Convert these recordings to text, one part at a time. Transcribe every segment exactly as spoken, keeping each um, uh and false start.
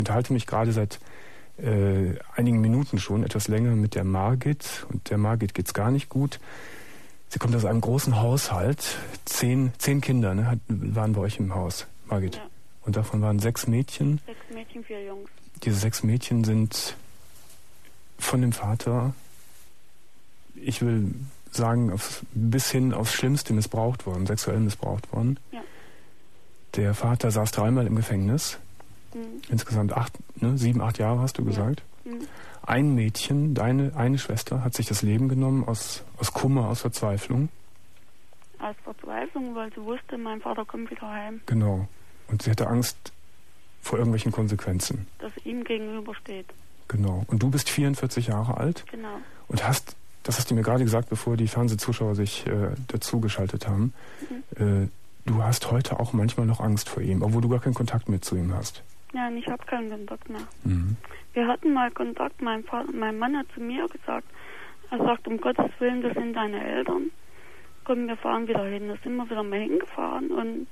Ich unterhalte mich gerade seit äh, einigen Minuten schon, etwas länger, mit der Margit. Und der Margit geht's gar nicht gut. Sie kommt aus einem großen Haushalt. Zehn, zehn Kinder ne, hat, waren bei euch im Haus, Margit. Ja. Und davon waren sechs Mädchen. Sechs Mädchen, vier Jungs. Diese sechs Mädchen sind von dem Vater, ich will sagen, aufs, bis hin aufs Schlimmste missbraucht worden, sexuell missbraucht worden. Ja. Der Vater saß dreimal im Gefängnis. Mhm. Insgesamt acht, ne, sieben, acht Jahre hast du gesagt. Ja. Mhm. Ein Mädchen, deine eine Schwester, hat sich das Leben genommen aus, aus Kummer, aus Verzweiflung. Aus Verzweiflung, weil sie wusste, mein Vater kommt wieder heim. Genau. Und sie hatte Angst vor irgendwelchen Konsequenzen. Dass ihm gegenübersteht. Genau. Und du bist vierundvierzig Jahre alt. Genau. Und hast, das hast du mir gerade gesagt, bevor die Fernsehzuschauer sich äh, dazugeschaltet haben, mhm. äh, du hast heute auch manchmal noch Angst vor ihm, obwohl du gar keinen Kontakt mehr zu ihm hast. Nein, ich habe keinen Kontakt mehr. Mhm. Wir hatten mal Kontakt, mein, Vater, mein Mann hat zu mir gesagt, er sagt, um Gottes Willen, das sind deine Eltern. Komm, wir fahren wieder hin. Da sind wir wieder mal hingefahren und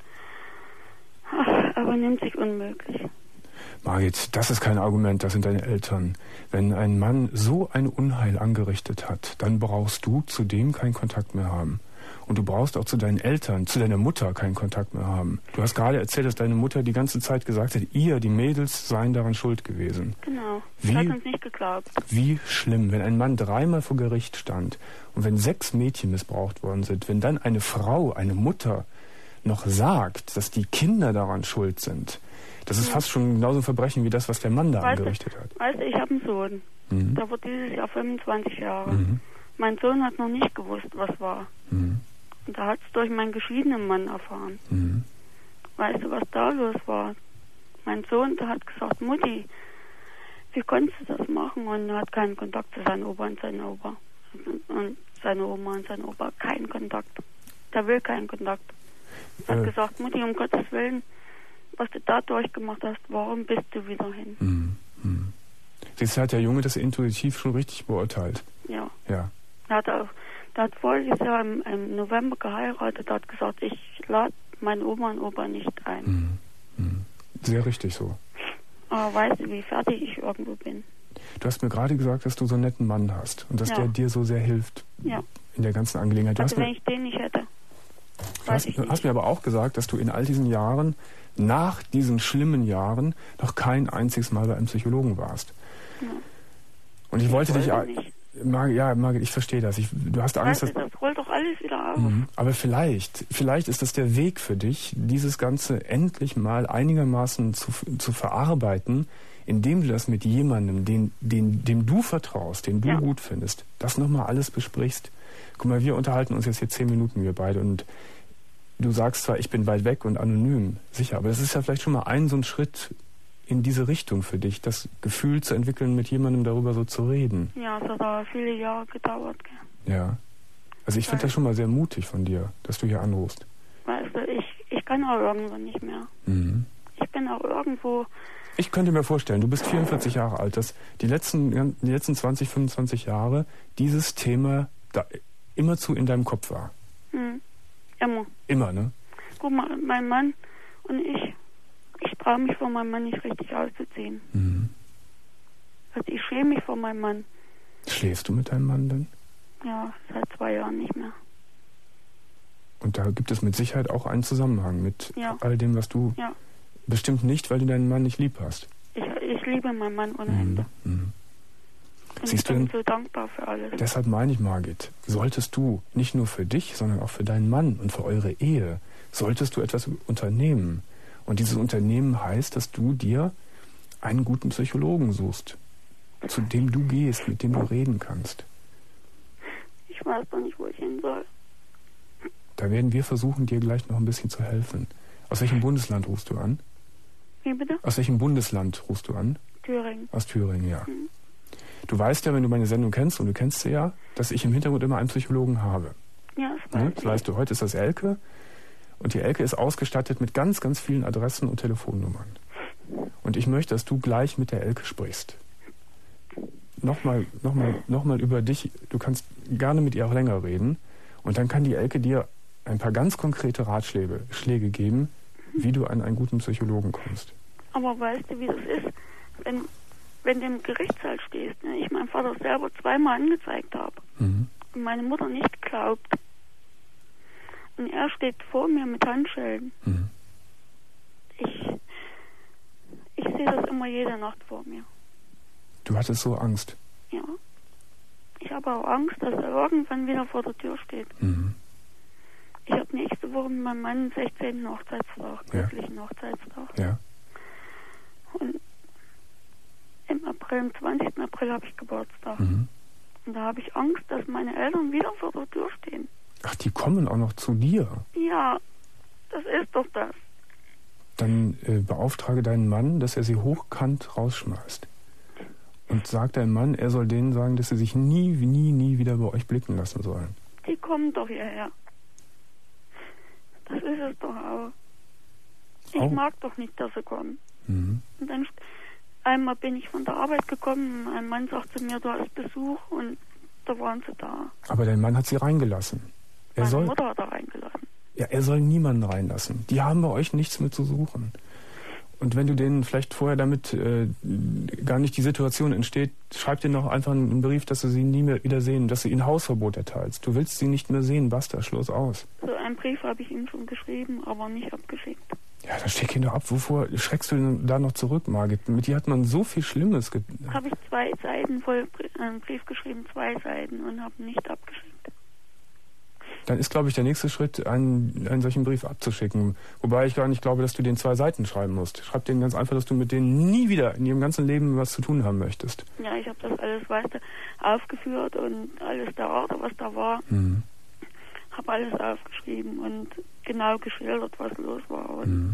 ach, aber nimmt sich unmöglich. Margit, das ist kein Argument, das sind deine Eltern. Wenn ein Mann so ein Unheil angerichtet hat, dann brauchst du zu dem keinen Kontakt mehr haben. Und du brauchst auch zu deinen Eltern, zu deiner Mutter keinen Kontakt mehr haben. Du hast gerade erzählt, dass deine Mutter die ganze Zeit gesagt hat, ihr, die Mädels, seien daran schuld gewesen. Genau, wie, hat uns nicht geglaubt. Wie schlimm, wenn ein Mann dreimal vor Gericht stand und wenn sechs Mädchen missbraucht worden sind, wenn dann eine Frau, eine Mutter noch sagt, dass die Kinder daran schuld sind. Das ist ja. fast schon genauso ein Verbrechen wie das, was der Mann da weißt angerichtet hat. Weißt du, ich habe einen Sohn. Mhm. Der wird dieses Jahr fünfundzwanzig Jahre. Mhm. Mein Sohn hat noch nicht gewusst, was war. Mhm. Und er hat es durch meinen geschiedenen Mann erfahren. Mhm. Weißt du, was da los war? Mein Sohn, der hat gesagt, Mutti, wie konntest du das machen? Und er hat keinen Kontakt zu seinem Opa und seiner Opa. Und seine Oma und sein Opa, keinen Kontakt. Der will keinen Kontakt. Er hat äh. gesagt, Mutti, um Gottes Willen, was du da durchgemacht hast, warum bist du wieder hin? Mhm. Mhm. Siehst du, hat der Junge das intuitiv schon richtig beurteilt. Ja. Ja. Er hat auch Der hat voriges Jahr im, im November geheiratet, hat gesagt, ich lade meine Oma und Opa nicht ein. Mhm. Sehr richtig so. Aber weißt du, wie fertig ich irgendwo bin? Du hast mir gerade gesagt, dass du so einen netten Mann hast und dass ja. der dir so sehr hilft ja. in der ganzen Angelegenheit. Du also hast wenn mir, ich den nicht hätte, du hast, hast mir aber auch gesagt, dass du in all diesen Jahren, nach diesen schlimmen Jahren, noch kein einziges Mal bei einem Psychologen warst. Ja. Und ich, ich wollte dich... Nicht. Margit, ja, Margit, ich verstehe das. Ich, du hast Angst, weißt du, das rollt doch alles wieder auf. Mhm. Aber vielleicht, vielleicht ist das der Weg für dich, dieses Ganze endlich mal einigermaßen zu, zu verarbeiten, indem du das mit jemandem, den, den, dem du vertraust, den du ja. gut findest, das nochmal alles besprichst. Guck mal, wir unterhalten uns jetzt hier zehn Minuten, wir beide, und du sagst zwar, ich bin weit weg und anonym, sicher, aber das ist ja vielleicht schon mal ein so ein Schritt in diese Richtung für dich, das Gefühl zu entwickeln, mit jemandem darüber so zu reden. Ja, es hat aber viele Jahre gedauert. Gell? Ja. Also ich finde das schon mal sehr mutig von dir, dass du hier anrufst. Weißt du, ich, ich kann auch irgendwann nicht mehr. Mhm. Ich bin auch irgendwo... Ich könnte mir vorstellen, du bist vierundvierzig Jahre alt, dass die letzten, die letzten zwanzig, fünfundzwanzig Jahre dieses Thema da immerzu in deinem Kopf war. Mhm. Immer. Immer, ne? Guck mal, mein Mann und ich... Ich traue mich vor meinem Mann nicht richtig auszuziehen. Mhm. Also ich schäme mich vor meinem Mann. Schläfst du mit deinem Mann denn? Ja, seit zwei Jahren nicht mehr. Und da gibt es mit Sicherheit auch einen Zusammenhang mit ja. all dem, was du... Ja. Bestimmt nicht, weil du deinen Mann nicht lieb hast. Ich, ich liebe meinen Mann ohne Ende. Mhm. Mhm. Und Siehst ich bin du so dankbar für alles. Deshalb meine ich, Margit, solltest du nicht nur für dich, sondern auch für deinen Mann und für eure Ehe, solltest du etwas unternehmen. Und dieses Unternehmen heißt, dass du dir einen guten Psychologen suchst, zu dem du gehst, mit dem du reden kannst. Ich weiß doch nicht, wo ich hin soll. Da werden wir versuchen, dir gleich noch ein bisschen zu helfen. Aus welchem Bundesland rufst du an? Wie bitte? Aus welchem Bundesland rufst du an? Thüringen. Aus Thüringen, ja. Hm. Du weißt ja, wenn du meine Sendung kennst, und du kennst sie ja, dass ich im Hintergrund immer einen Psychologen habe. Ja, das weiß ja, das weißt du, heute ist das Elke. Und die Elke ist ausgestattet mit ganz, ganz vielen Adressen und Telefonnummern. Und ich möchte, dass du gleich mit der Elke sprichst. Nochmal, nochmal, nochmal über dich. Du kannst gerne mit ihr auch länger reden. Und dann kann die Elke dir ein paar ganz konkrete Ratschläge Schläge geben, wie du an einen guten Psychologen kommst. Aber weißt du, wie das ist? wenn du im Gerichtssaal stehst, ne, ich meinen Vater selber zweimal angezeigt habe mhm. und meine Mutter nicht glaubt. Und er steht vor mir mit Handschellen. Mhm. Ich, ich sehe das immer jede Nacht vor mir. Du hattest so Angst? Ja. Ich habe auch Angst, dass er irgendwann wieder vor der Tür steht. Mhm. Ich habe nächste Woche mit meinem Mann sechzehnten Hochzeitstag, glücklichen ja. Hochzeitstag. Ja. Und im April, am zwanzigsten April habe ich Geburtstag. Mhm. Und da habe ich Angst, dass meine Eltern wieder vor der Tür stehen. Ach, die kommen auch noch zu dir? Ja, das ist doch das. Dann äh, beauftrage deinen Mann, dass er sie hochkant rausschmeißt. Und sag deinem Mann, er soll denen sagen, dass sie sich nie, nie, nie wieder bei euch blicken lassen sollen. Die kommen doch hierher. Das ist es doch auch. Ich oh. mag doch nicht, dass sie kommen. Mhm. Und dann einmal bin ich von der Arbeit gekommen und ein Mann sagte zu mir, du hast Besuch und da waren sie da. Aber dein Mann hat sie reingelassen. Er Meine soll, Mutter hat er reingelassen. Ja, er soll niemanden reinlassen. Die haben bei euch nichts mehr zu suchen. Und wenn du denen vielleicht vorher damit äh, gar nicht die Situation entsteht, schreib denen noch einfach einen Brief, dass du sie nie mehr wieder sehen, dass du ihnen Hausverbot erteilst. Du willst sie nicht mehr sehen, basta, Schluss aus. So einen Brief habe ich ihm schon geschrieben, aber nicht abgeschickt. Ja, dann schick ihn doch ab. Wovor schreckst du denn da noch zurück, Margit? Mit dir hat man so viel Schlimmes. Ge- habe ich zwei Seiten voll einen Brief geschrieben, zwei Seiten und habe nicht abgeschickt. Dann ist, glaube ich, der nächste Schritt, einen, einen solchen Brief abzuschicken. Wobei ich gar nicht glaube, dass du den zwei Seiten schreiben musst. Schreib denen ganz einfach, dass du mit denen nie wieder in ihrem ganzen Leben was zu tun haben möchtest. Ja, ich habe das alles, weißt du, aufgeführt und alles der Art, was da war. Mhm. Habe alles aufgeschrieben und genau geschildert, was los war. Und mhm.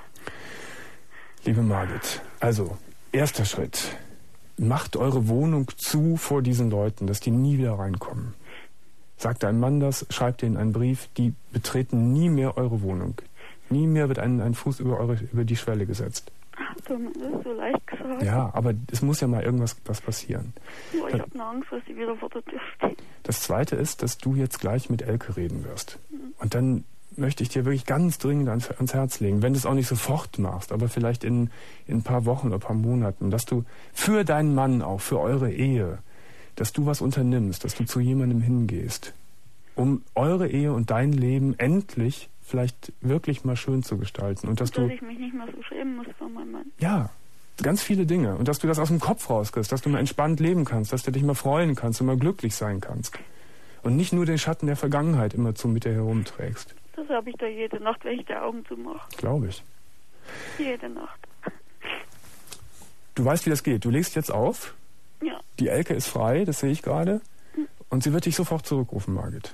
Liebe Margit, also, erster Schritt. Macht eure Wohnung zu vor diesen Leuten, dass die nie wieder reinkommen. Sagt deinem Mann das, schreibt denen einen Brief, die betreten nie mehr eure Wohnung. Nie mehr wird ein, ein Fuß über, eure, über die Schwelle gesetzt. Ach du, das ist so leicht gesagt. Ja, aber es muss ja mal irgendwas was passieren. Nur ich habe eine Angst, dass sie wieder vor der Tür steht. Das Zweite ist, dass du jetzt gleich mit Elke reden wirst. Mhm. Und dann möchte ich dir wirklich ganz dringend ans, ans Herz legen, wenn du es auch nicht sofort machst, aber vielleicht in, in ein paar Wochen oder ein paar Monaten, dass du für deinen Mann auch, für eure Ehe, dass du was unternimmst, dass du zu jemandem hingehst, um eure Ehe und dein Leben endlich vielleicht wirklich mal schön zu gestalten. Und dass, dass du, ich mich nicht mehr so schämen muss vor meinem Mann. Ja, ganz viele Dinge. Und dass du das aus dem Kopf rauskriegst, dass du mal entspannt leben kannst, dass du dich mal freuen kannst und mal glücklich sein kannst. Und nicht nur den Schatten der Vergangenheit immer zu mit dir herumträgst. Das habe ich da jede Nacht, wenn ich die Augen zumache. Glaube ich. Jede Nacht. Du weißt, wie das geht. Du legst jetzt auf. Ja. Die Elke ist frei, das sehe ich gerade. Und sie wird dich sofort zurückrufen, Margit.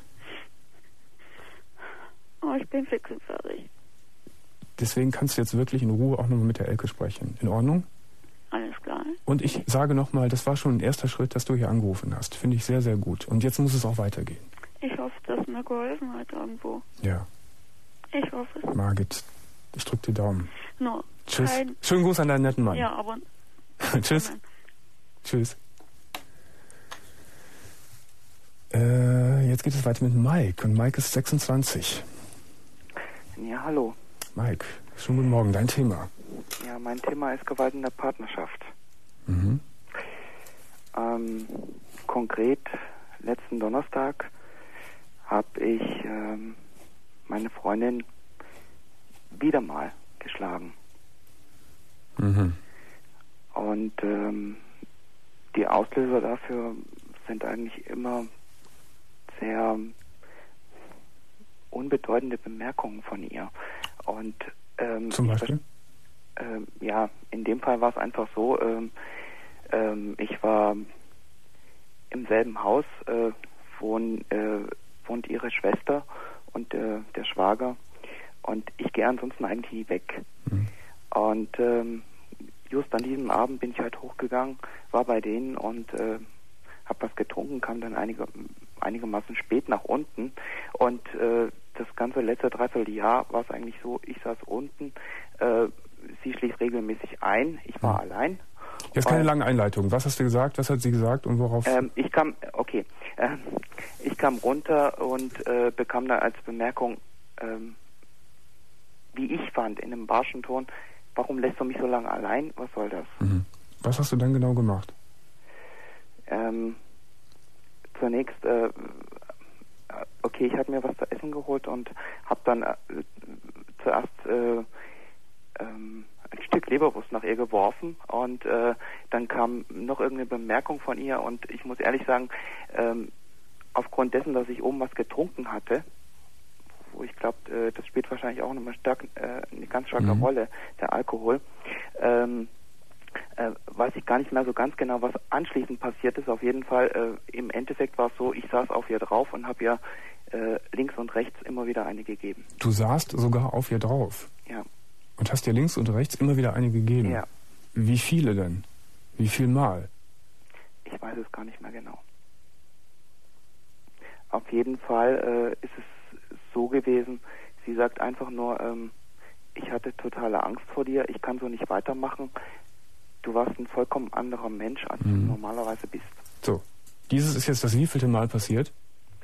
Oh, ich bin fix und fertig. Deswegen kannst du jetzt wirklich in Ruhe auch nochmal mit der Elke sprechen. In Ordnung? Alles klar. Und ich sage nochmal, das war schon ein erster Schritt, dass du hier angerufen hast. Finde ich sehr, sehr gut. Und jetzt muss es auch weitergehen. Ich hoffe, dass mir geholfen hat irgendwo. Ja. Ich hoffe es. Margit, ich drücke die Daumen. No, Tschüss. Kein... Schönen Gruß an deinen netten Mann. Ja, aber... Tschüss. Amen. Tschüss. Äh, jetzt geht es weiter mit Mike. Und Mike ist sechsundzwanzig. Ja, hallo. Mike, schönen guten Morgen. Dein Thema? Ja, mein Thema ist Gewalt in der Partnerschaft. Mhm. Ähm, konkret, letzten Donnerstag habe ich ähm, meine Freundin wieder mal geschlagen. Mhm. Und ähm, die Auslöser dafür sind eigentlich immer sehr unbedeutende Bemerkungen von ihr. Und ähm, zum Beispiel? Ich, ähm, ja, in dem Fall war es einfach so, ähm, ähm, ich war im selben Haus, äh, wohn, äh, wohnt ihre Schwester und äh, der Schwager, und ich gehe ansonsten eigentlich nie weg. Mhm. Und ähm, just an diesem Abend bin ich halt hochgegangen, war bei denen und äh, habe was getrunken, kam dann einige, einigermaßen spät nach unten, und äh, das ganze letzte Dreivierteljahr war es eigentlich so, ich saß unten, äh, sie schlief regelmäßig ein, ich war mhm. allein. Jetzt keine lange Einleitung. Was hast du gesagt? Was hat sie gesagt und worauf? Ähm, ich kam, okay, äh, ich kam runter und äh, bekam dann als Bemerkung, ähm, wie ich fand, in einem barschen Ton: Warum lässt du mich so lange allein? Was soll das? Mhm. Was hast du dann genau gemacht? Ähm, zunächst, äh, okay, ich habe mir was zu essen geholt und habe dann äh, zuerst äh, ähm, ein Stück Leberwurst nach ihr geworfen und äh, dann kam noch irgendeine Bemerkung von ihr und ich muss ehrlich sagen, ähm, aufgrund dessen, dass ich oben was getrunken hatte, wo ich glaube, äh, das spielt wahrscheinlich auch eine, stark, äh, eine ganz starke mhm. Rolle, der Alkohol, ähm, äh, weiß ich gar nicht mehr so ganz genau, was anschließend passiert ist. Auf jeden Fall, äh, im Endeffekt war es so, ich saß auf ihr drauf und habe ihr äh, links und rechts immer wieder eine gegeben. Du saßt sogar auf ihr drauf? Ja. Und hast dir links und rechts immer wieder eine gegeben? Ja. Wie viele denn? Wie viel Mal? Ich weiß es gar nicht mehr genau. Auf jeden Fall äh, ist es so gewesen, sie sagt einfach nur, ähm, ich hatte totale Angst vor dir, ich kann so nicht weitermachen. Du warst ein vollkommen anderer Mensch, als mhm. du normalerweise bist. So, dieses ist jetzt das wievielte Mal passiert?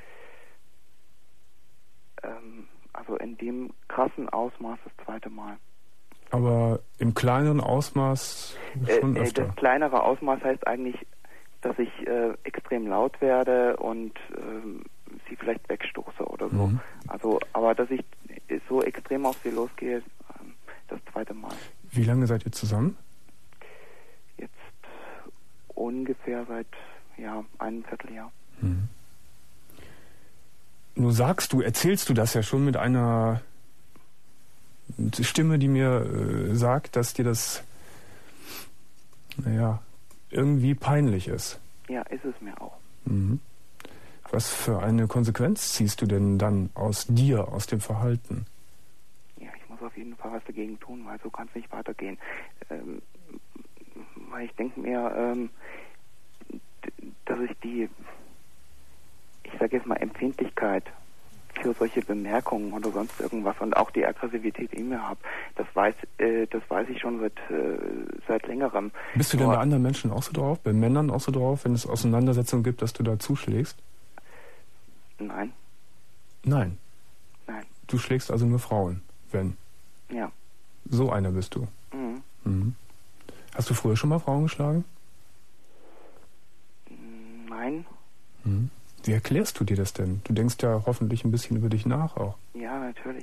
Ähm, also in dem krassen Ausmaß das zweite Mal. Aber im kleineren Ausmaß schon äh, öfter? Das kleinere Ausmaß heißt eigentlich, dass ich äh, extrem laut werde und äh, sie vielleicht wegstoße oder so. Mhm. Also, aber dass ich so extrem auf sie losgehe, äh, das zweite Mal. Wie lange seid ihr zusammen? Jetzt ungefähr seit ja, einem Vierteljahr. Mhm. Nun sagst du, erzählst du das ja schon mit einer Stimme, die mir äh, sagt, dass dir das, naja, irgendwie peinlich ist. Ja, ist es mir auch. Mhm. Was für eine Konsequenz ziehst du denn dann aus dir, aus dem Verhalten? Ja, ich muss auf jeden Fall was dagegen tun, weil so kann es nicht weitergehen. Ähm, weil ich denke mir, ähm, dass ich die, ich sage jetzt mal, Empfindlichkeit für solche Bemerkungen oder sonst irgendwas und auch die Aggressivität in mir habe, das weiß, äh, das weiß ich schon seit, äh, seit längerem. Bist du denn bei anderen Menschen auch so drauf, bei Männern auch so drauf, wenn es Auseinandersetzungen gibt, dass du da zuschlägst? Nein. Nein? Nein. Du schlägst also nur Frauen, wenn? Ja. So einer bist du? Mhm. Mhm. Hast du früher schon mal Frauen geschlagen? Nein. Mhm. Wie erklärst du dir das denn? Du denkst ja hoffentlich ein bisschen über dich nach auch. Ja, natürlich.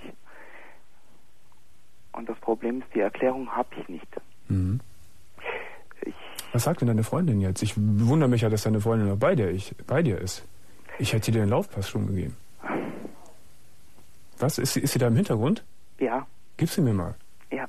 Und das Problem ist, die Erklärung habe ich nicht. Mhm. Ich Was sagt denn deine Freundin jetzt? Ich wundere mich ja, dass deine Freundin noch bei dir, ich, bei dir ist. Ich hätte dir den Laufpass schon gegeben. Was? Ist sie, ist sie da im Hintergrund? Ja. Gib sie mir mal. Ja.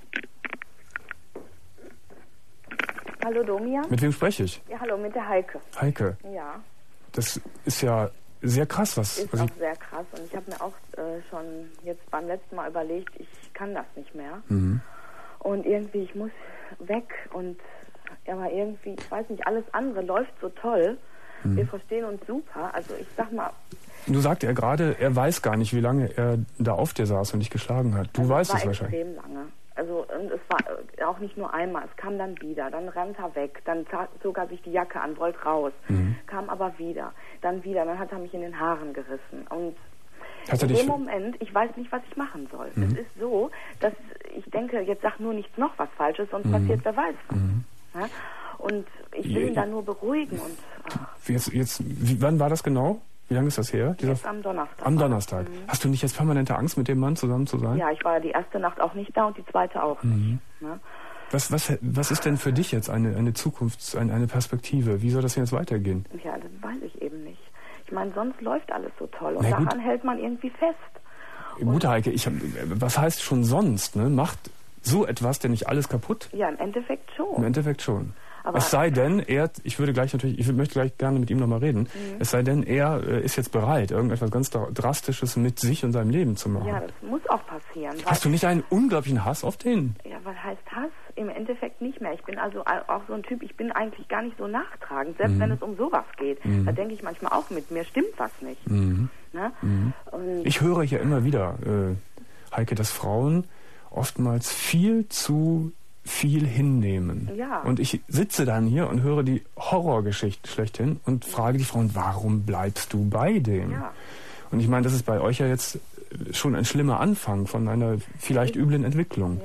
Hallo Domia. Mit wem spreche ich? Ja, hallo, mit der Heike. Heike. Ja. Das ist ja sehr krass, was... Ist was auch ich sehr krass und ich habe mir auch äh, schon jetzt beim letzten Mal überlegt, ich kann das nicht mehr. Mhm. Und irgendwie, ich muss weg und aber irgendwie, ich weiß nicht, alles andere läuft so toll. Mhm. Wir verstehen uns super. Also ich sag mal... Du sagte er gerade, er weiß gar nicht, wie lange er da auf dir saß und dich geschlagen hat. Du also weißt es es wahrscheinlich. Extrem lange. Also und es war auch nicht nur einmal, es kam dann wieder, dann rennt er weg, dann zog er sich die Jacke an, wollte raus, mhm. kam aber wieder, dann wieder, dann hat er mich in den Haaren gerissen und hat in er dem Moment, ich weiß nicht, was ich machen soll. Mhm. Es ist so, dass ich denke, jetzt sag nur nichts noch was Falsches, sonst mhm. passiert wer weiß was. Mhm. Ja? Und ich will ihn dann nur beruhigen und... Ach. Jetzt, jetzt, wie, wann war das genau? Wie lange ist das her? Dieser jetzt am Donnerstag. Am Donnerstag. Mhm. Hast du nicht jetzt permanente Angst, mit dem Mann zusammen zu sein? Ja, ich war die erste Nacht auch nicht da und die zweite auch mhm. nicht. Ne? Was, was, was ist denn für dich jetzt eine, eine Zukunft, eine, eine Perspektive? Wie soll das jetzt weitergehen? Ja, das weiß ich eben nicht. Ich meine, sonst läuft alles so toll und Na daran gut. hält man irgendwie fest. Gut, Heike, ich hab, was heißt schon sonst? Ne? Macht so etwas denn nicht alles kaputt? Ja, im Endeffekt schon. Im Endeffekt schon. Aber es sei denn, er, ich würde gleich natürlich, ich möchte gleich gerne mit ihm nochmal reden, mhm. es sei denn, er äh, ist jetzt bereit, irgendetwas ganz Drastisches mit sich und seinem Leben zu machen. Ja, das muss auch passieren. Hast du nicht einen unglaublichen Hass auf den? Ja, was heißt Hass? Im Endeffekt nicht mehr. Ich bin also auch so ein Typ, ich bin eigentlich gar nicht so nachtragend, selbst mhm. wenn es um sowas geht. Mhm. Da denke ich manchmal auch mit, mir stimmt was nicht. Mhm. Ne? Mhm. Und ich höre hier immer wieder, äh, Heike, dass Frauen oftmals viel zu viel hinnehmen. Ja. Und ich sitze dann hier und höre die Horrorgeschichte schlechthin und frage die Frauen, warum bleibst du bei dem? Ja. Und ich meine, das ist bei euch ja jetzt schon ein schlimmer Anfang von einer vielleicht üblen Entwicklung. Ja,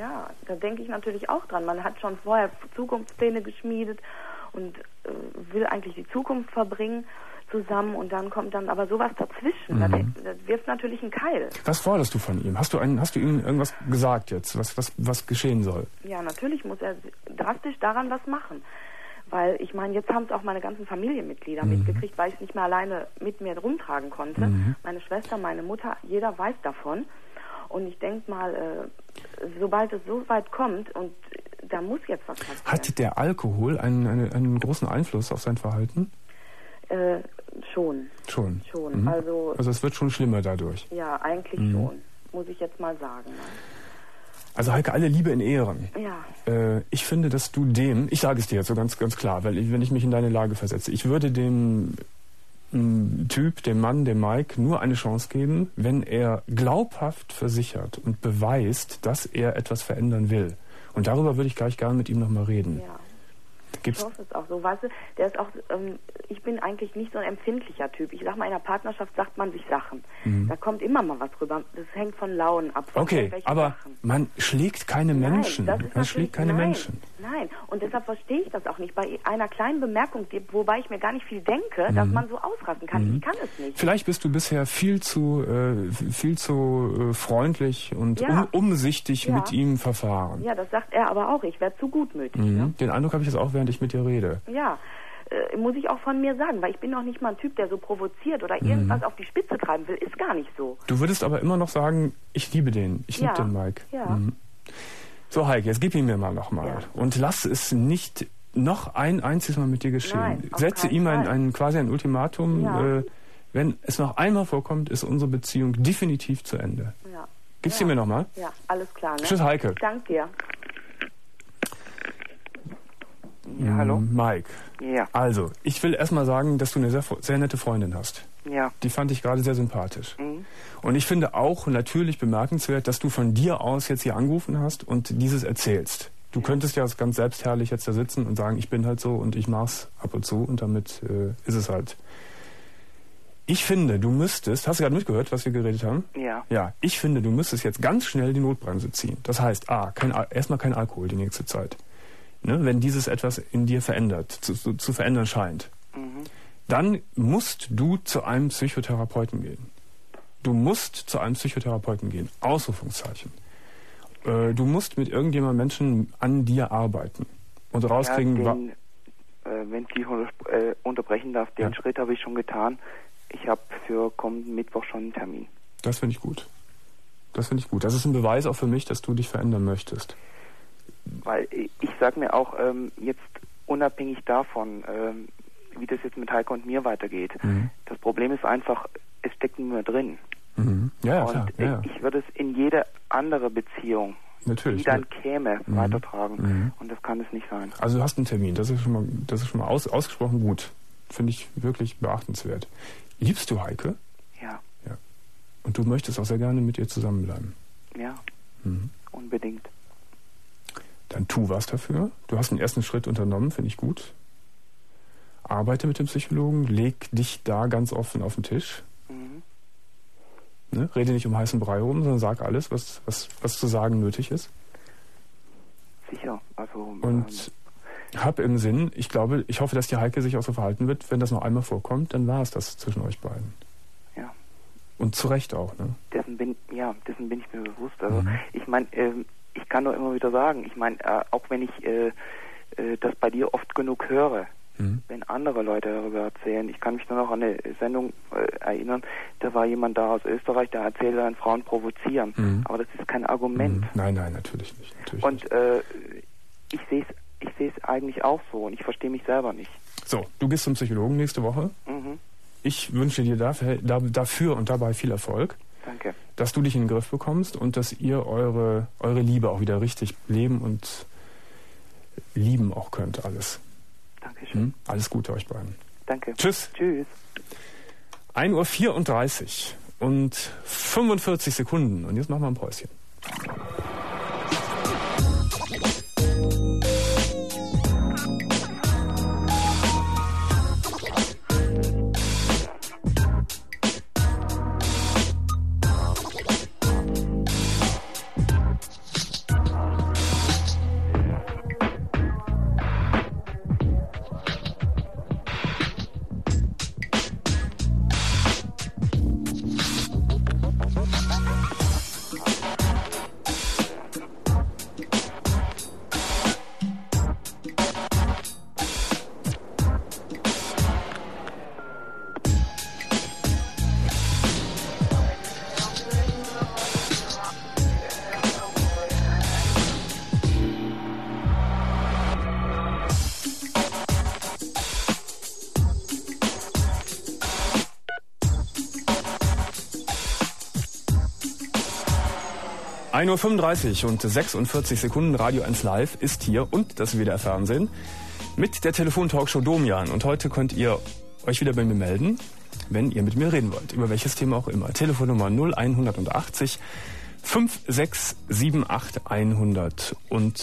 da denke ich natürlich auch dran. Man hat schon vorher Zukunftspläne geschmiedet und äh, will eigentlich die Zukunft verbringen zusammen und dann kommt dann aber sowas dazwischen. Mhm. Das, das wirft natürlich einen Keil. Was forderst du von ihm? Hast du einen, hast du ihm irgendwas gesagt jetzt, was, was, was geschehen soll? Ja, natürlich muss er drastisch daran was machen. Weil ich meine, jetzt haben es auch meine ganzen Familienmitglieder mhm. mitgekriegt, weil ich es nicht mehr alleine mit mir rumtragen konnte. Mhm. Meine Schwester, meine Mutter, jeder weiß davon. Und ich denke mal, äh, sobald es so weit kommt, und da muss jetzt was passieren. Hat der Alkohol einen, einen, einen großen Einfluss auf sein Verhalten? Äh, schon. Schon? Schon. Mhm. Also, also es wird schon schlimmer dadurch? Ja, eigentlich mhm. schon. Muss ich jetzt mal sagen. Also Heike, alle Liebe in Ehren. Ja. Äh, ich finde, dass du dem, ich sage es dir jetzt so ganz, ganz klar, weil ich, wenn ich mich in deine Lage versetze, ich würde dem m, Typ, dem Mann, dem Mike, nur eine Chance geben, wenn er glaubhaft versichert und beweist, dass er etwas verändern will. Und darüber würde ich gleich gerne mit ihm nochmal reden. Ja. Gibt's? Ich hoffe es auch so. Weißt du, der ist auch, ähm, ich bin eigentlich nicht so ein empfindlicher Typ. Ich sag mal, in einer Partnerschaft sagt man sich Sachen. Mhm. Da kommt immer mal was rüber. Das hängt von Launen ab. Von okay, aber Sachen. Man schlägt keine nein, Menschen. Man schlägt keine nein, Menschen. Nein, und deshalb verstehe ich das auch nicht. Bei einer kleinen Bemerkung, die, wobei ich mir gar nicht viel denke, mhm. dass man so ausrasten kann. Mhm. Ich kann es nicht. Vielleicht bist du bisher viel zu, äh, viel zu äh, freundlich und ja. um, umsichtig ja. mit ihm verfahren. Ja, das sagt er aber auch. Ich werde zu gutmütig. Mhm. Ne? Den Eindruck habe ich jetzt auch, während ich mit dir rede. Ja, äh, muss ich auch von mir sagen, weil ich bin noch nicht mal ein Typ, der so provoziert oder mhm. irgendwas auf die Spitze treiben will. Ist gar nicht so. Du würdest aber immer noch sagen, ich liebe den. Ich ja. liebe den Mike. Ja. Mhm. So, Heike, jetzt gib ihn mir mal nochmal. Ja. Und lass es nicht noch ein einziges Mal mit dir geschehen. Nein, Setze ihm ein, ein, quasi ein Ultimatum. Ja. Äh, wenn es noch einmal vorkommt, ist unsere Beziehung definitiv zu Ende. Ja. Gibst ja. du mir nochmal? Ja, alles klar. Ne? Tschüss, Heike. Danke dir. Ja, hallo? Mike. Ja. Also, ich will erstmal sagen, dass du eine sehr, sehr nette Freundin hast. Ja. Die fand ich gerade sehr sympathisch. Mhm. Und ich finde auch natürlich bemerkenswert, dass du von dir aus jetzt hier angerufen hast und dieses erzählst. Du könntest ja ganz selbstherrlich jetzt da sitzen und sagen, ich bin halt so und ich mach's ab und zu und damit äh, ist es halt. Ich finde, du müsstest, hast du gerade mitgehört, was wir geredet haben? Ja. Ja, ich finde, du müsstest jetzt ganz schnell die Notbremse ziehen. Das heißt, A, kein, erstmal kein Alkohol die nächste Zeit. Ne, wenn dieses etwas in dir verändert, zu, zu, zu verändern scheint. Mhm. Dann musst du zu einem Psychotherapeuten gehen. Du musst zu einem Psychotherapeuten gehen. Ausrufungszeichen. Äh, du musst mit irgendjemandem Menschen an dir arbeiten und rauskriegen, ja, den, äh, wenn ich äh, unterbrechen darf, den ja. Schritt habe ich schon getan. Ich habe für kommenden Mittwoch schon einen Termin. Das finde ich gut. Das finde ich gut. Das ist ein Beweis auch für mich, dass du dich verändern möchtest. Weil ich sage mir auch, ähm, jetzt unabhängig davon, ähm, wie das jetzt mit Heike und mir weitergeht, mhm. das Problem ist einfach, es steckt nur drin. Mhm. Ja, ja, und klar. Ja, ja. ich würde es in jede andere Beziehung, Natürlich, die dann ja. käme, mhm. weitertragen. Mhm. Und das kann es nicht sein. Also du hast einen Termin, das ist schon mal, das ist schon mal aus, ausgesprochen gut. Finde ich wirklich beachtenswert. Liebst du Heike? Ja. Ja. Und du möchtest auch sehr gerne mit ihr zusammenbleiben? Ja, mhm. unbedingt. Dann tu was dafür. Du hast den ersten Schritt unternommen, finde ich gut. Arbeite mit dem Psychologen, leg dich da ganz offen auf den Tisch. Mhm. Ne? Rede nicht um heißen Brei rum, sondern sag alles, was, was, was zu sagen nötig ist. Sicher. Also, Und ähm, hab im Sinn, ich glaube, ich hoffe, dass die Heike sich auch so verhalten wird, wenn das noch einmal vorkommt, dann war es das zwischen euch beiden. Ja. Und zu Recht auch, ne? Dessen bin, ja, dessen bin ich mir bewusst. Also mhm. ich meine, ähm, ich kann nur immer wieder sagen, ich meine, äh, auch wenn ich äh, äh, das bei dir oft genug höre, mhm. wenn andere Leute darüber erzählen, ich kann mich nur noch an eine Sendung äh, erinnern, da war jemand da aus Österreich, der erzählte dann, Frauen provozieren. Mhm. Aber das ist kein Argument. Mhm. Nein, nein, natürlich nicht. Natürlich und nicht. Äh, ich sehe es ich sehe es eigentlich auch so und ich verstehe mich selber nicht. So, du gehst zum Psychologen nächste Woche. Mhm. Ich wünsche dir dafür, dafür und dabei viel Erfolg. Danke. Dass du dich in den Griff bekommst und dass ihr eure, eure Liebe auch wieder richtig leben und lieben auch könnt, alles. Dankeschön. Hm? Alles Gute euch beiden. Danke. Tschüss. Tschüss. ein Uhr vierunddreißig und fünfundvierzig Sekunden. Und jetzt machen wir ein Päuschen. ein Uhr fünfunddreißig und sechsundvierzig Sekunden. Radio eins Live ist hier und das W D R-Fernsehen mit der Telefon-Talkshow Domian. Und heute könnt ihr euch wieder bei mir melden, wenn ihr mit mir reden wollt. Über welches Thema auch immer. Telefonnummer null einhundertachtzig fünf sechs sieben acht hundertelf.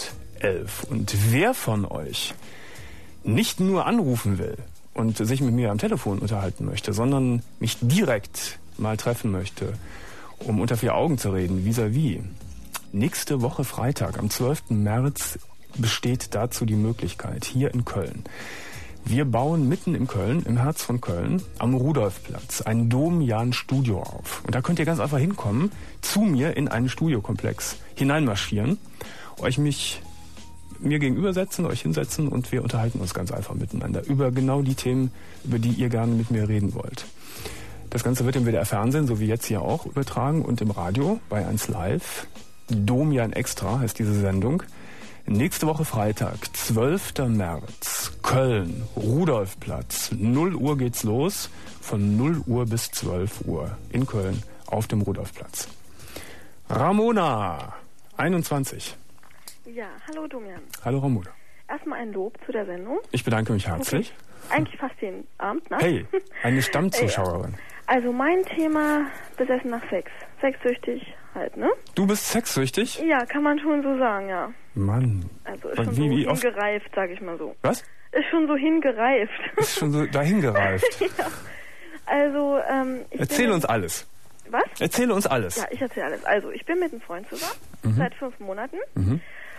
Und wer von euch nicht nur anrufen will und sich mit mir am Telefon unterhalten möchte, sondern mich direkt mal treffen möchte, um unter vier Augen zu reden, vis-à-vis. Nächste Woche Freitag, am zwölften März, besteht dazu die Möglichkeit, hier in Köln. Wir bauen mitten in Köln, im Herz von Köln, am Rudolfplatz, ein Domian-Studio auf. Und da könnt ihr ganz einfach hinkommen, zu mir in einen Studiokomplex hineinmarschieren, euch mich mir gegenübersetzen, euch hinsetzen und wir unterhalten uns ganz einfach miteinander über genau die Themen, über die ihr gerne mit mir reden wollt. Das Ganze wird im W D R-Fernsehen, so wie jetzt hier auch, übertragen und im Radio bei eins Live. Domian Extra heißt diese Sendung. Nächste Woche Freitag, zwölften März, Köln, Rudolfplatz. null Uhr geht's los, von null Uhr bis zwölf Uhr in Köln auf dem Rudolfplatz. Ramona, einundzwanzig. Ja, hallo Domian. Hallo Ramona. Erstmal ein Lob zu der Sendung. Ich bedanke mich herzlich. Okay. Eigentlich fast jeden Abend, ne? Hey, eine Stammzuschauerin. Also mein Thema, besessen nach Sex. Sexsüchtig halt, ne? Du bist sexsüchtig? Ja, kann man schon so sagen, ja. Mann. Also ist Was, schon wie, so wie oft? hingereift, sag ich mal so. Was? Ist schon so hingereift. Ist schon so dahingereift. Ja. Also, ähm... Ich Erzähl bin uns alles. Was? Erzähle uns alles. Ja, ich erzähle alles. Also, ich bin mit einem Freund zusammen, Mhm. seit fünf Monaten. Mhm.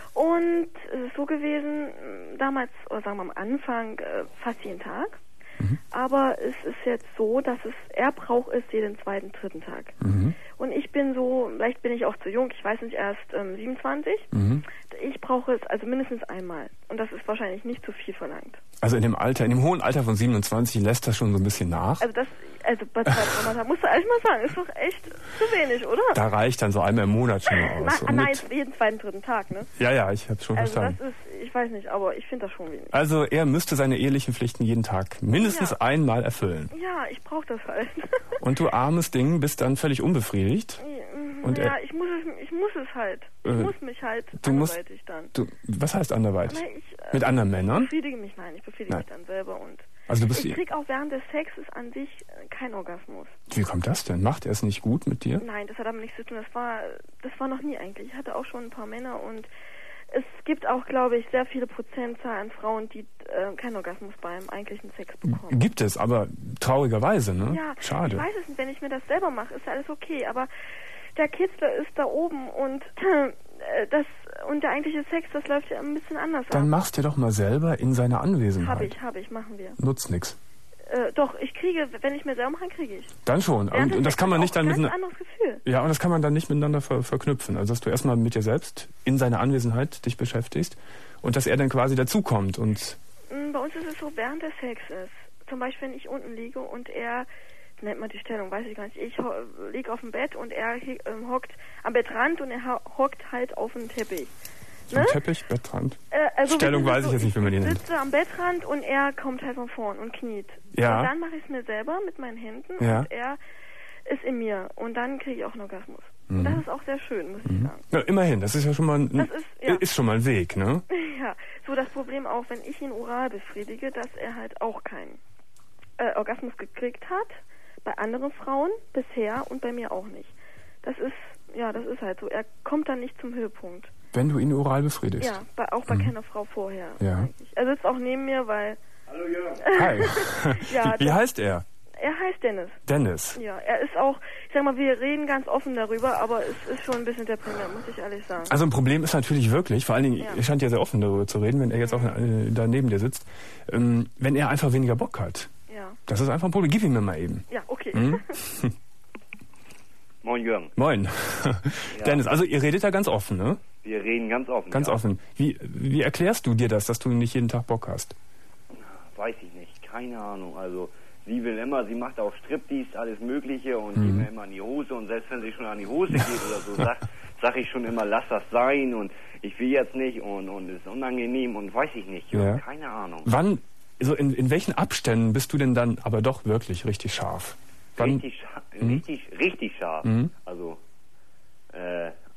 Und es ist so gewesen, damals, oder sagen wir am Anfang, äh, fast jeden Tag. Mhm. Aber es ist jetzt so, dass es, er braucht es jeden zweiten, dritten Tag. Mhm. Und ich bin so, vielleicht bin ich auch zu jung, ich weiß nicht, erst ähm, siebenundzwanzig. Mhm. Ich brauche es also mindestens einmal. Und das ist wahrscheinlich nicht zu viel verlangt. Also in dem Alter, in dem hohen Alter von siebenundzwanzig lässt das schon so ein bisschen nach. Also das, also bei zwei Monaten, musst du ehrlich mal sagen, ist doch echt zu wenig, oder? Da reicht dann so einmal im Monat schon aus. Na, Und nein, mit- jeden zweiten, dritten Tag, ne? ja, ja, ich habe schon Also verstanden. das ist, ich weiß nicht, aber ich finde das schon wenig. Also er müsste seine ehelichen Pflichten jeden Tag mindestens Ja. einmal erfüllen. Ja, ich brauche das halt. Und du armes Ding bist dann völlig unbefriedigt. Und ja, er- ich muss es, ich muss es halt. Ich Äh, muss mich halt du musst- anderweitig dann. Du, was heißt anderweitig? Nein, ich, äh, Mit anderen Männern? befriedige mich, nein, ich befriedige Nein. mich dann selber und Also du bist, ich krieg auch während des Sexes an sich äh, keinen Orgasmus. wie kommt das denn? Macht er es nicht gut mit dir? Nein, das hat aber nichts zu tun. Das war, das war noch nie eigentlich. Ich hatte auch schon ein paar Männer und es gibt auch, glaube ich, sehr viele Prozentzahl an Frauen, die äh, keinen Orgasmus beim eigentlichen Sex bekommen. Gibt es, aber traurigerweise, ne? Ja, Schade. ich weiß es nicht. Wenn ich mir das selber mache, ist alles okay. Aber der Kitzler ist da oben und äh, das und der eigentliche Sex, das läuft ja ein bisschen anders Dann ab. mach's dir doch mal selber in seiner Anwesenheit. Habe ich, habe ich, machen wir. Nutzt nix. Äh, doch, ich kriege, wenn ich mir selber mache, kriege ich. Dann schon. Während Und, des und das Sex kann man ist nicht auch dann ein mit ganz einer, anderes Gefühl. ja, und das kann man dann nicht miteinander ver verknüpfen. Also dass du erstmal mit dir selbst in seiner Anwesenheit dich beschäftigst und dass er dann quasi dazukommt und Mm, Bei uns ist es so, während der Sex ist. Zum Beispiel, wenn ich unten liege und er, nennt man die Stellung, weiß ich gar nicht, ich ho liege auf dem Bett und er hi- ähm, hockt am Bettrand und er ho- hockt halt auf dem Teppich. am Ne? Teppich, Bettrand. Äh, also Stellung wir sind weiß ich jetzt nicht, wie man die Ich nennt. sitze am Bettrand und er kommt halt von vorn und kniet. Ja. Und dann mache ich es mir selber mit meinen Händen Ja. und er ist in mir. Und dann kriege ich auch einen Orgasmus. Und Mhm. das ist auch sehr schön, muss ich sagen. Ja, immerhin, das ist ja schon mal ein, Das ist- ja. ist schon mal ein Weg, ne? Ja, so das Problem auch, wenn ich ihn oral befriedige, dass er halt auch keinen äh, Orgasmus gekriegt hat. Bei anderen Frauen bisher und bei mir auch nicht. Das ist, ja, das ist halt so. Er kommt dann nicht zum Höhepunkt. Wenn du ihn oral befriedigst. Ja, bei, auch bei keiner Frau vorher. Ja. Eigentlich. Er sitzt auch neben mir, weil Hallo Jörg. Hi. Ja, wie, wie das- heißt er? er heißt Dennis. Dennis. Ja, er ist auch, ich sag mal, wir reden ganz offen darüber, aber es ist schon ein bisschen deprimierend, muss ich ehrlich sagen. Also ein Problem ist natürlich wirklich, vor allen Dingen, Ja. ihr scheint ja sehr offen darüber zu reden, wenn er jetzt auch äh, da neben dir sitzt, ähm, wenn er einfach weniger Bock hat. Ja, Das ist einfach ein Problem. Gib ihn mir mal eben. ja, okay. Hm? Moin Jürgen. Moin. Dennis, also ihr redet da ganz offen, ne? Wir reden ganz offen. Ganz ja. offen. Wie, wie erklärst du dir das, dass du nicht jeden Tag Bock hast? Weiß ich nicht, keine Ahnung. Also sie will immer, sie macht auch Striptease, alles Mögliche und Mhm. geht mir immer in die Hose und selbst wenn sie schon an die Hose geht oder so, sag, sag ich schon immer, lass das sein und ich will jetzt nicht und und es ist unangenehm und weiß ich nicht, Jürgen, Ja. keine Ahnung. Wann, so in, in welchen Abständen bist du denn dann aber doch wirklich richtig scharf? Wann, Richtig, scha Mhm. richtig, richtig scharf. Mhm. Also äh,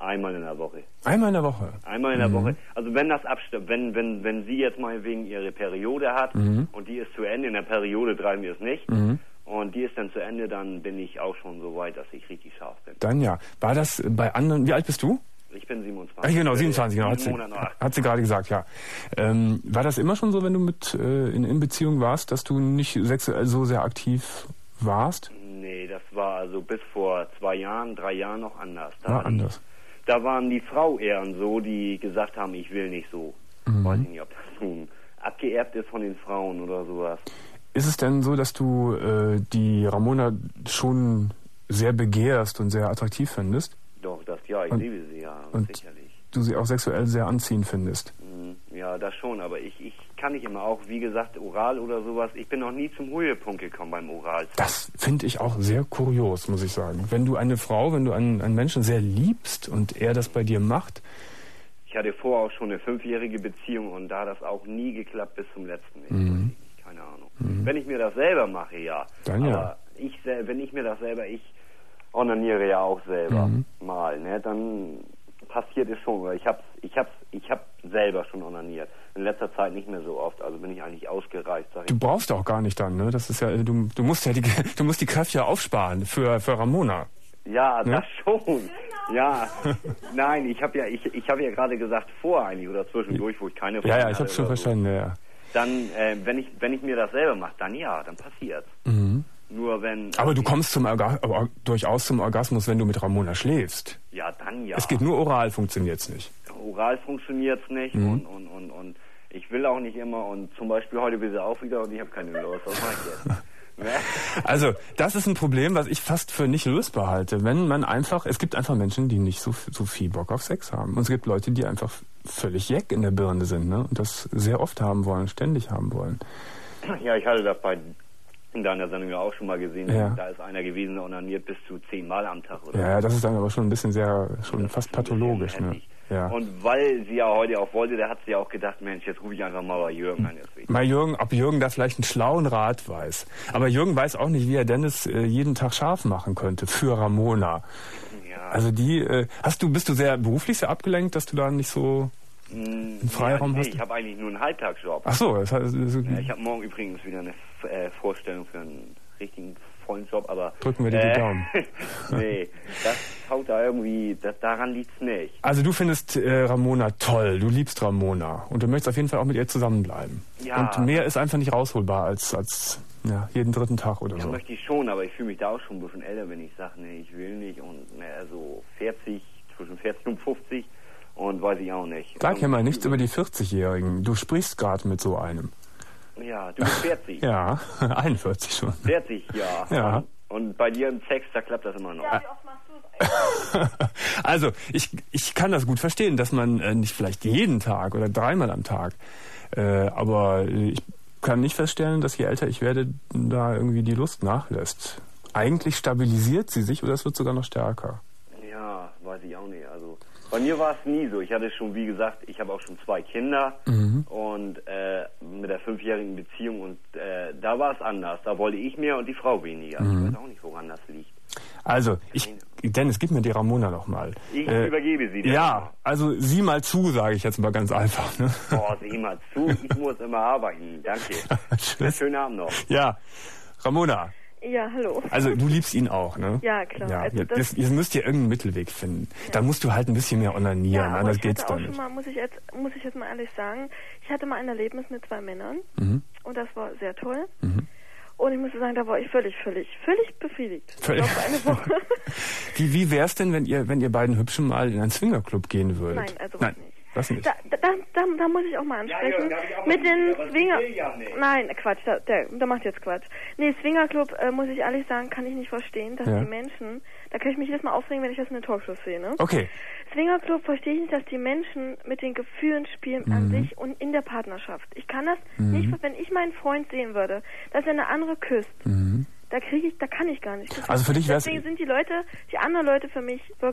Einmal in der Woche. Einmal in der Woche? Einmal in der mhm. Woche. Also wenn das abstimmt, wenn, wenn, wenn sie jetzt mal wegen ihre Periode hat mhm. und die ist zu Ende, in der Periode treiben wir es nicht, mhm. und die ist dann zu Ende, dann bin ich auch schon so weit, dass ich richtig scharf bin. Dann ja. War das bei anderen, wie alt bist du? Ich bin siebenundzwanzig. Ach, genau, siebenundzwanzig, genau. Hat sie, hat sie gerade gesagt, ja. Ähm, war das immer schon so, wenn du mit äh, in, in Beziehung warst, dass du nicht sexuell so sehr aktiv warst? Nee, das war also bis vor zwei Jahren, drei Jahren noch anders. Da war anders. Da waren die Frau eher so, die gesagt haben, ich will nicht so. Mhm. Weiß ich nicht, ob das nun abgeerbt ist von den Frauen oder sowas. Ist es denn so, dass du äh, die Ramona schon sehr begehrst und sehr attraktiv findest? Doch, das ja, ich und, liebe sie ja, und sicherlich. Du sie auch sexuell sehr anziehend findest? Ja, das schon, aber ich, ich kann nicht immer auch, wie gesagt, Oral oder sowas. Ich bin noch nie zum Höhepunkt gekommen beim Oral. Das finde ich auch sehr kurios, muss ich sagen. Wenn du eine Frau, wenn du einen, einen Menschen sehr liebst und er das bei dir macht. Ich hatte vorher auch schon eine fünfjährige Beziehung und da hat das auch nie geklappt bis zum letzten. Ich mhm. weiß nicht, keine Ahnung. Mhm. Wenn ich mir das selber mache, ja. Dann aber ja. Ich, wenn ich mir das selber, ich onaniere ja auch selber mhm. mal, ne, dann passiert es schon, weil ich hab's, ich hab's, ich hab selber schon onaniert. In letzter Zeit nicht mehr so oft, also bin ich eigentlich ausgereizt. Sag ich. Du brauchst auch gar nicht dann, ne? Das ist ja, du, du musst ja die, du musst die Kräfte ja aufsparen für, für Ramona. Ja, ne? Das schon. Ja, nein, ich habe ja, ich, ich habe ja gerade gesagt vor eigentlich oder zwischendurch, wo ich keine. Ja, ja, ich habe schon verstanden, so. ja. Dann, äh, wenn ich, wenn ich mir das selber mache, dann ja, dann passiert's. Mhm. Nur wenn. Aber du kommst zum Orga- aber durchaus zum Orgasmus, wenn du mit Ramona schläfst. Ja, dann ja. Es geht nur oral, funktioniert's nicht. Oral funktioniert's nicht mhm. und, und, und, und ich will auch nicht immer und zum Beispiel heute will sie auch wieder und ich habe keine Lust. Was mache ich jetzt? Also, das ist ein Problem, was ich fast für nicht lösbar halte. Wenn man einfach, es gibt einfach Menschen, die nicht so, so viel Bock auf Sex haben. Und es gibt Leute, die einfach völlig jeck in der Birne sind, ne? Und das sehr oft haben wollen, ständig haben wollen. Ja, ich hatte das bei in deiner Sendung ja auch schon mal gesehen. Ja. Da ist einer gewesen, der onaniert bis zu zehnmal am Tag, oder? Ja, das ist dann aber schon ein bisschen sehr, schon das fast pathologisch, ne? Ja. Und weil sie ja heute auch wollte, da hat sie ja auch gedacht, Mensch, jetzt rufe ich einfach mal bei Jürgen an. Mal Jürgen, ob Jürgen da vielleicht einen schlauen Rat weiß. Aber Jürgen weiß auch nicht, wie er Dennis äh, jeden Tag scharf machen könnte für Ramona. Ja. Also die, äh, hast du, bist du sehr beruflich sehr abgelenkt, dass du da nicht so einen Freiraum ja, nee, hast? Ich habe eigentlich nur einen Halbtagsjob. Ach so, das heißt, das ja, ich habe morgen übrigens wieder eine äh, Vorstellung für einen richtigen vollen Job, aber drücken wir dir äh, die Daumen. Nee, das haut da irgendwie, das, daran liegt's nicht. Also du findest äh, Ramona toll, du liebst Ramona und du möchtest auf jeden Fall auch mit ihr zusammenbleiben. Ja. Und mehr ist einfach nicht rausholbar als als ja, jeden dritten Tag oder ja, so. Ja, möchte ich schon, aber ich fühle mich da auch schon ein bisschen älter, wenn ich sage, nee, ich will nicht und ne, also vierzig, zwischen vierzig und fünfzig und weiß ich auch nicht. Sag ja mal nichts über die vierzigjährigen. Du sprichst gerade mit so einem. Ja, du bist vierzig. Ja, einundvierzig schon. vierzig, ja. Ja. Und bei dir im Sex, da klappt das immer noch. Ja, wie oft machst du es eigentlich? Also, ich, ich kann das gut verstehen, dass man äh, nicht vielleicht jeden Tag oder dreimal am Tag, äh, aber ich kann nicht feststellen, dass je älter ich werde, da irgendwie die Lust nachlässt. Eigentlich stabilisiert sie sich oder es wird sogar noch stärker. Ja, weiß ich auch nicht. Also bei mir war es nie so. Ich hatte schon, wie gesagt, ich habe auch schon zwei Kinder mhm. und äh, mit der fünfjährigen Beziehung und äh, da war es anders. Da wollte ich mehr und die Frau weniger. Mhm. Ich weiß auch nicht, woran das liegt. Also, ich, Dennis, gib mir die Ramona noch mal. Ich äh, übergebe sie dir. Ja, also sieh mal zu, sage ich jetzt mal ganz einfach. Ne? Boah, sieh mal zu, ich muss immer arbeiten. Danke. Einen schönen Abend noch. Ja, Ramona. Ja, hallo. Also du liebst ihn auch, ne? Ja, klar. Ja, also jetzt, jetzt müsst ihr irgendeinen Mittelweg finden. Ja. Da musst du halt ein bisschen mehr onanieren, ja, anders ich geht's hatte doch auch nicht. Schon mal, muss ich jetzt, muss ich jetzt mal ehrlich sagen, ich hatte mal ein Erlebnis mit zwei Männern mhm. und das war sehr toll. Mhm. Und ich muss sagen, da war ich völlig, völlig, völlig befriedigt. Völlig. Ich glaube, eine Woche. wie, wie wär's denn, wenn ihr, wenn ihr beiden Hübschen mal in einen Swingerclub gehen würdet? Nein, also Nein. nicht. Das nicht. Da, da, da, da muss ich auch mal ansprechen. Ja, ja, mit den aber Swinger... ja Nein, Quatsch, der, der, der macht jetzt Quatsch. Nee, Swingerclub, äh, muss ich ehrlich sagen, kann ich nicht verstehen, dass ja. die Menschen... Da kann ich mich jedes Mal aufregen, wenn ich das in den Talkshows sehe, ne? Okay. Swingerclub verstehe ich nicht, dass die Menschen mit den Gefühlen spielen mhm. an sich und in der Partnerschaft. Ich kann das mhm. nicht... Wenn ich meinen Freund sehen würde, dass er eine andere küsst... Mhm. Da kriege ich, da kann ich gar nicht. Also für dich wär's Deswegen sind die Leute, die anderen Leute für mich wirklich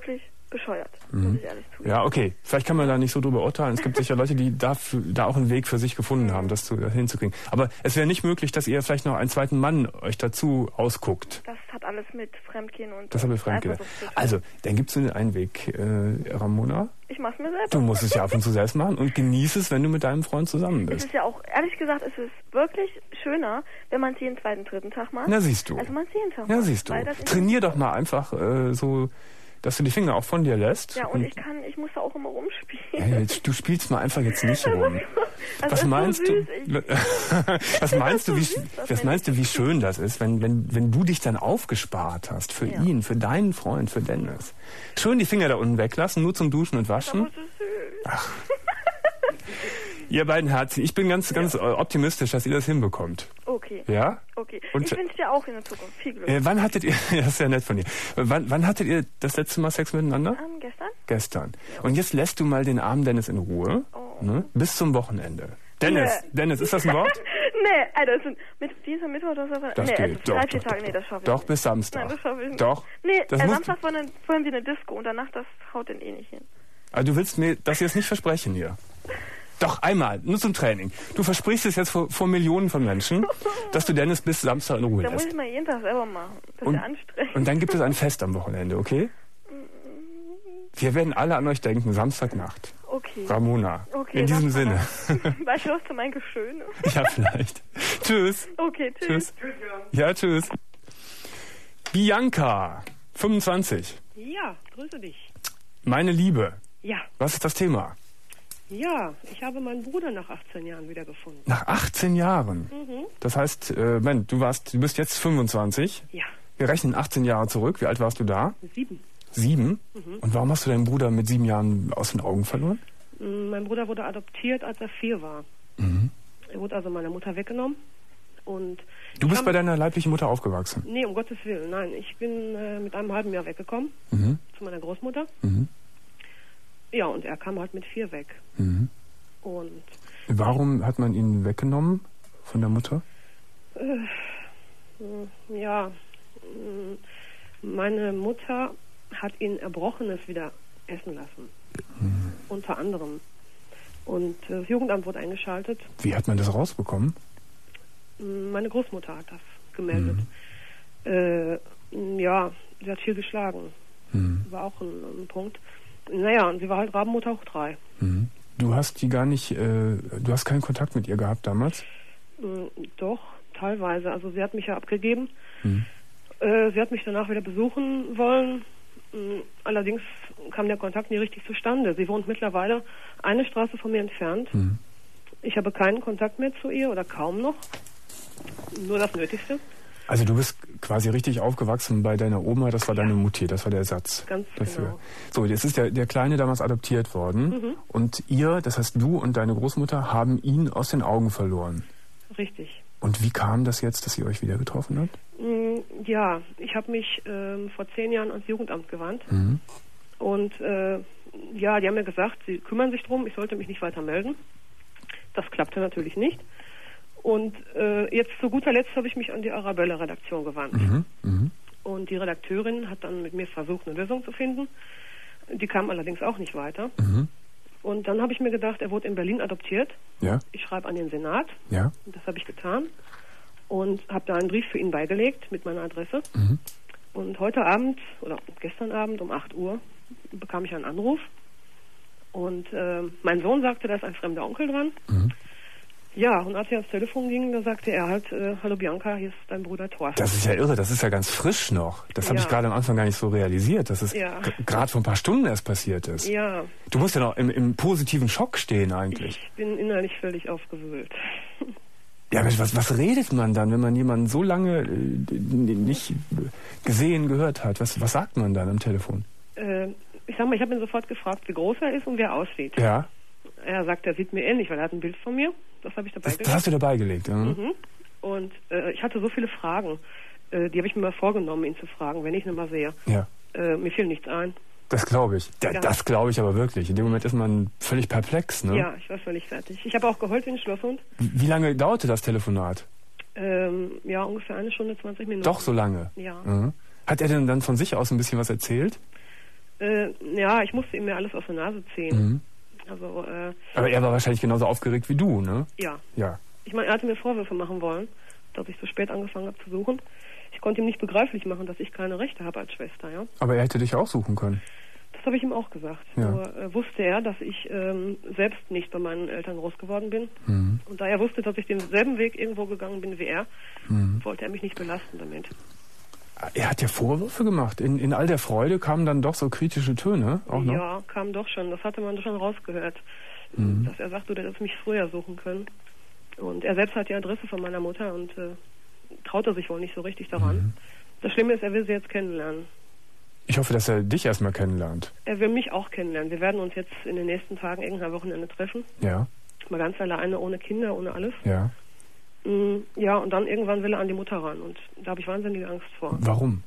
bescheuert, mhm. muss ich ehrlich zugeben. Ja, okay. Vielleicht kann man da nicht so drüber urteilen. Es gibt sicher Leute, die dafür, da auch einen Weg für sich gefunden haben, das zu, hinzukriegen. Aber es wäre nicht möglich, dass ihr vielleicht noch einen zweiten Mann euch dazu ausguckt. Das hat alles mit Fremdgehen und... Das hat mit Fremdgehen. Also, dann gibt es nur einen Weg, äh, Ramona. Ich mach's mir selber. Du musst es ja ab und zu selbst machen und genieß es, wenn du mit deinem Freund zusammen bist. Es ist ja auch, ehrlich gesagt, es ist wirklich schöner, wenn man es jeden zweiten, dritten Tag macht. Na, siehst du. Also man es jeden Tag Ja, macht. siehst du. Trainier doch mal einfach äh, so, dass du die Finger auch von dir lässt. Ja, und, und ich kann, ich muss da auch immer rumspielen. Ja, jetzt, du spielst mal einfach jetzt nicht rum. Also was meinst so du? was meinst du, wie, süß, was meinst du, wie schön das ist, wenn, wenn, wenn du dich dann aufgespart hast für ja. ihn, für deinen Freund, für Dennis. Schön die Finger da unten weglassen, nur zum Duschen und Waschen. Das ist so süß. Ach. Ihr beiden Herzen, ich bin ganz, ganz ja. optimistisch, dass ihr das hinbekommt. Okay. Ja? Okay. Und, ich wünsche dir auch in der Zukunft viel Glück. Äh, wann hattet ihr, ja, das ist ja nett von dir. Wann, wann hattet ihr das letzte Mal Sex miteinander? Um, gestern. Gestern. Ja. Und jetzt lässt du mal den armen Dennis in Ruhe, oh. ne? Bis zum Wochenende. Dennis, nee. Dennis, ist das ein Wort? nee, also sind mit Dienstag, Mittwoch, das war das nee, geht. Also doch, drei, doch, vier doch, Tage, doch, nee, das schaffe ich Doch, nicht. bis Samstag. Nein, das schaffe ich nicht. Doch. Nee, das äh, musst Samstag wollen wir eine Disco und danach, das haut den eh nicht hin. Also du willst mir das jetzt nicht versprechen hier? Doch, einmal, nur zum Training. Du versprichst es jetzt vor, vor Millionen von Menschen, dass du Dennis bis Samstag in Ruhe lässt. Da muss ich mal jeden Tag selber machen. Das ist ja anstrengend. Und dann gibt es ein Fest am Wochenende, okay? Wir werden alle an euch denken, Samstagnacht. Okay. Ramona. Okay, in diesem Sinne. War ich los zu meinen Geschöne? Ja, vielleicht. Tschüss. Okay, tschüss. Tschüss. Ja, tschüss. Bianca, fünfundzwanzig. Ja, grüße dich. Meine Liebe. Ja. Was ist das Thema? Ja, ich habe meinen Bruder nach achtzehn Jahren wiedergefunden. Nach achtzehn Jahren? Mhm. Das heißt, äh, Ben, du warst, du bist jetzt fünfundzwanzig. Ja. Wir rechnen achtzehn Jahre zurück. Wie alt warst du da? Sieben. Sieben? Mhm. Und warum hast du deinen Bruder mit sieben Jahren aus den Augen verloren? Mein Bruder wurde adoptiert, als er vier war. Mhm. Er wurde also meiner Mutter weggenommen. Und du bist bei deiner leiblichen Mutter aufgewachsen? Nee, um Gottes Willen, nein. Ich bin äh, mit einem halben Jahr weggekommen, mhm. zu meiner Großmutter. Mhm. Ja, und er kam halt mit vier weg. Mhm. Und warum hat man ihn weggenommen von der Mutter? Äh, ja, meine Mutter hat ihn Erbrochenes wieder essen lassen. Mhm. Unter anderem. Und das Jugendamt wurde eingeschaltet. Wie hat man das rausbekommen? Meine Großmutter hat das gemeldet. Mhm. Äh, ja, sie hat viel geschlagen. Mhm. War auch ein, ein Punkt. Naja, und sie war halt Rabenmutter hoch drei. Mhm. Du hast die gar nicht, äh, du hast keinen Kontakt mit ihr gehabt damals? Mhm, doch, teilweise. Also sie hat mich ja abgegeben. Mhm. Äh, sie hat mich danach wieder besuchen wollen. Mhm. Allerdings kam der Kontakt nie richtig zustande. Sie wohnt mittlerweile eine Straße von mir entfernt. Mhm. Ich habe keinen Kontakt mehr zu ihr oder kaum noch. Nur das Nötigste. Also du bist quasi richtig aufgewachsen bei deiner Oma, das war ja. deine Mutti, das war der Ersatz Ganz dafür. Genau. So, jetzt ist der, der Kleine damals adoptiert worden mhm. und ihr, das heißt du und deine Großmutter, haben ihn aus den Augen verloren. Richtig. Und wie kam das jetzt, dass ihr euch wieder getroffen habt? Ja, ich habe mich ähm, vor zehn Jahren ans Jugendamt gewandt mhm. und äh, ja, die haben mir gesagt, sie kümmern sich drum, ich sollte mich nicht weiter melden. Das klappte natürlich nicht. Und äh, jetzt zu guter Letzt habe ich mich an die Arabella-Redaktion gewandt. Mhm, mh. Und die Redakteurin hat dann mit mir versucht, eine Lösung zu finden. Die kam allerdings auch nicht weiter. Mhm. Und dann habe ich mir gedacht, er wurde in Berlin adoptiert. Ja. Ich schreibe an den Senat. Ja. Und das habe ich getan. Und habe da einen Brief für ihn beigelegt mit meiner Adresse. Mhm. Und heute Abend, oder gestern Abend um acht Uhr, bekam ich einen Anruf. Und äh, mein Sohn sagte, da ist ein fremder Onkel dran. Mhm. Ja, und als er ans Telefon ging, da sagte er halt, äh, hallo Bianca, hier ist dein Bruder Thorsten. Das ist ja irre, das ist ja ganz frisch noch. Das habe ja. ich gerade am Anfang gar nicht so realisiert, dass es ja. gerade vor ein paar Stunden erst passiert ist. Ja. Du musst ja noch im, im positiven Schock stehen eigentlich. Ich bin innerlich völlig aufgewühlt. Ja, aber was, was redet man dann, wenn man jemanden so lange äh, nicht gesehen, gehört hat? Was, was sagt man dann am Telefon? Äh, ich sag mal, ich habe ihn sofort gefragt, wie groß er ist und wie er aussieht. Ja. Er sagt, er sieht mir ähnlich, weil er hat ein Bild von mir. Das habe ich dabei das, gelegt. Das hast du dabei gelegt, ja. Mhm. Und äh, ich hatte so viele Fragen, äh, die habe ich mir mal vorgenommen, ihn zu fragen, wenn ich ihn mal sehe. Ja. Äh, mir fiel nichts ein. Das glaube ich. Da, ja. Das glaube ich aber wirklich. In dem Moment ist man völlig perplex, ne? Ja, ich war völlig fertig. Ich habe auch geheult wie ein Schlosshund. Wie, wie lange dauerte das Telefonat? Ähm, ja, ungefähr eine Stunde, zwanzig Minuten. Doch so lange? Ja. Mhm. Hat er denn dann von sich aus ein bisschen was erzählt? Äh, ja, ich musste ihm ja alles aus der Nase ziehen. Mhm. Also, äh, aber er war wahrscheinlich genauso aufgeregt wie du, ne? Ja. Ja. Ich meine, er hatte mir Vorwürfe machen wollen, dass ich so spät angefangen habe zu suchen. Ich konnte ihm nicht begreiflich machen, dass ich keine Rechte habe als Schwester, ja. Aber er hätte dich auch suchen können. Das habe ich ihm auch gesagt. Ja. Nur äh, wusste er, dass ich ähm, selbst nicht bei meinen Eltern groß geworden bin. Mhm. Und da er wusste, dass ich denselben Weg irgendwo gegangen bin wie er, mhm. wollte er mich nicht belasten damit. Er hat ja Vorwürfe gemacht. In, in all der Freude kamen dann doch so kritische Töne auch noch? Ja, kam doch schon. Das hatte man schon rausgehört. Mhm. Dass er sagt, du hättest mich früher suchen können. Und er selbst hat die Adresse von meiner Mutter und äh, traute sich wohl nicht so richtig daran. Mhm. Das Schlimme ist, er will sie jetzt kennenlernen. Ich hoffe, dass er dich erstmal kennenlernt. Er will mich auch kennenlernen. Wir werden uns jetzt in den nächsten Tagen irgendein Wochenende treffen. Ja. Mal ganz alleine, ohne Kinder, ohne alles. Ja. Ja, und dann irgendwann will er an die Mutter ran. Und da habe ich wahnsinnige Angst vor. Warum?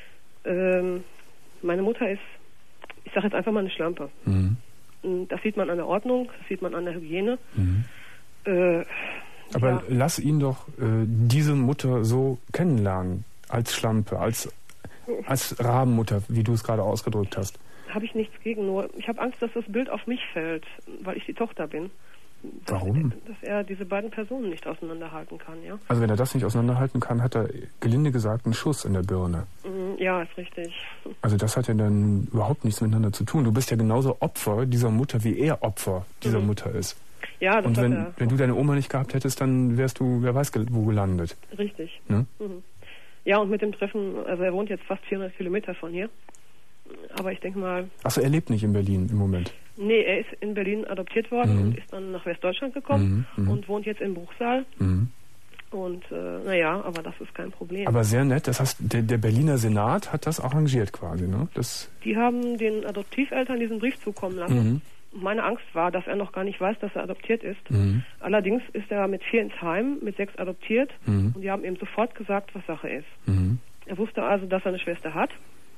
Ähm, meine Mutter ist, ich sage jetzt einfach mal eine Schlampe. Mhm. Das sieht man an der Ordnung, das sieht man an der Hygiene. Mhm. Äh, Aber ja. lass ihn doch äh, diese Mutter so kennenlernen, als Schlampe, als, als Rabenmutter, wie du es gerade ausgedrückt hast. Habe ich nichts gegen, nur ich habe Angst, dass das Bild auf mich fällt, weil ich die Tochter bin. Dass, Warum? Dass er diese beiden Personen nicht auseinanderhalten kann, ja. Also wenn er das nicht auseinanderhalten kann, hat er, gelinde gesagt, einen Schuss in der Birne. Ja, ist richtig. Also das hat ja dann überhaupt nichts miteinander zu tun. Du bist ja genauso Opfer dieser Mutter, wie er Opfer dieser mhm. Mutter ist. Ja, das Und wenn, hat er. wenn du deine Oma nicht gehabt hättest, dann wärst du, wer weiß wo gelandet. Richtig. Ne? Mhm. Ja, und mit dem Treffen, also er wohnt jetzt fast vierhundert Kilometer von hier. Aber ich denke mal... Achso, er lebt nicht in Berlin im Moment? Nee, er ist in Berlin adoptiert worden mhm. und ist dann nach Westdeutschland gekommen mhm. und wohnt jetzt in Bruchsal. Mhm. Und äh, naja, aber das ist kein Problem. Aber sehr nett, das heißt, der, der Berliner Senat hat das arrangiert quasi, ne? Das Die haben den Adoptiveltern diesen Brief zukommen lassen. Mhm. Und meine Angst war, dass er noch gar nicht weiß, dass er adoptiert ist. Mhm. Allerdings ist er mit vier ins Heim, mit sechs adoptiert mhm. und die haben ihm sofort gesagt, was Sache ist. Mhm. Er wusste also, dass er eine Schwester hat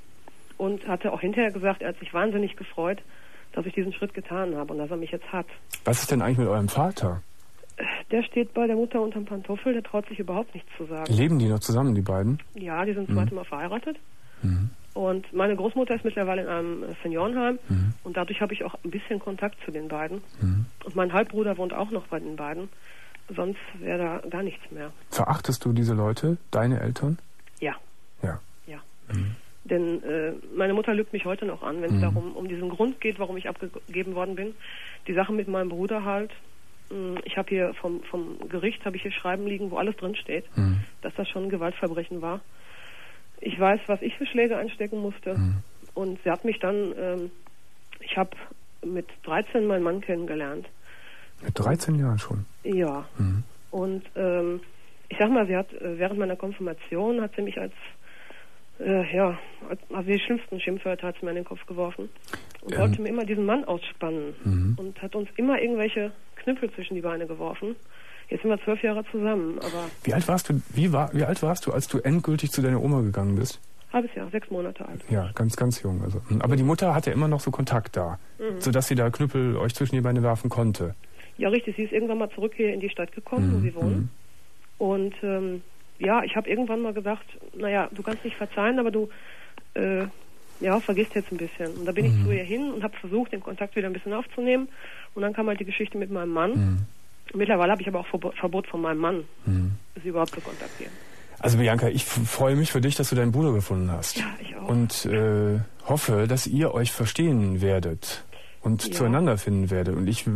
und hatte auch hinterher gesagt, er hat sich wahnsinnig gefreut, dass ich diesen Schritt getan habe und dass er mich jetzt hat. Was ist denn eigentlich mit eurem Vater? Der steht bei der Mutter unterm Pantoffel, der traut sich überhaupt nichts zu sagen. Leben die noch zusammen, die beiden? Ja, die sind mhm. zweite Mal verheiratet. Mhm. Und meine Großmutter ist mittlerweile in einem Seniorenheim mhm. und dadurch habe ich auch ein bisschen Kontakt zu den beiden. Mhm. Und mein Halbbruder wohnt auch noch bei den beiden. Sonst wäre da gar nichts mehr. Verachtest du diese Leute, deine Eltern? Ja. Ja. Ja. Mhm. Denn äh, meine Mutter lügt mich heute noch an, wenn es mhm. darum um diesen Grund geht, warum ich abgegeben worden bin. Die Sache mit meinem Bruder halt. Mh, ich habe hier vom, vom Gericht habe ich hier Schreiben liegen, wo alles drin steht, mhm. dass das schon ein Gewaltverbrechen war. Ich weiß, was ich für Schläge einstecken musste. Mhm. Und sie hat mich dann, ähm, ich habe mit dreizehn meinen Mann kennengelernt. Mit dreizehn Jahren schon? Ja. Mhm. Und ähm, ich sag mal, sie hat äh, während meiner Konfirmation hat sie mich als Äh, ja, also die schlimmsten Schimpfwörter hat sie mir in den Kopf geworfen und ähm. wollte mir immer diesen Mann ausspannen mhm. und hat uns immer irgendwelche Knüppel zwischen die Beine geworfen. Jetzt sind wir zwölf Jahre zusammen, aber... Wie alt warst du, wie, war, wie alt warst du, als du endgültig zu deiner Oma gegangen bist? Halbes Jahr, sechs Monate alt. Ja, ganz, ganz jung. Also. Aber die Mutter hatte immer noch so Kontakt da, mhm. sodass sie da Knüppel euch zwischen die Beine werfen konnte. Ja, richtig. Sie ist irgendwann mal zurück hier in die Stadt gekommen, mhm. wo sie wohnen. Mhm. Und... Ähm, ja, ich habe irgendwann mal gesagt, naja, du kannst nicht verzeihen, aber du, äh, ja, vergisst jetzt ein bisschen. Und da bin mhm. ich zu ihr hin und habe versucht, den Kontakt wieder ein bisschen aufzunehmen. Und dann kam halt die Geschichte mit meinem Mann. Mhm. Mittlerweile habe ich aber auch Verbot, Verbot von meinem Mann, mhm. sie überhaupt zu kontaktieren. Also Bianca, ich freue mich für dich, dass du deinen Bruder gefunden hast. Ja, ich auch. Und äh, hoffe, dass ihr euch verstehen werdet. Und ja. zueinander finden werde. Und ich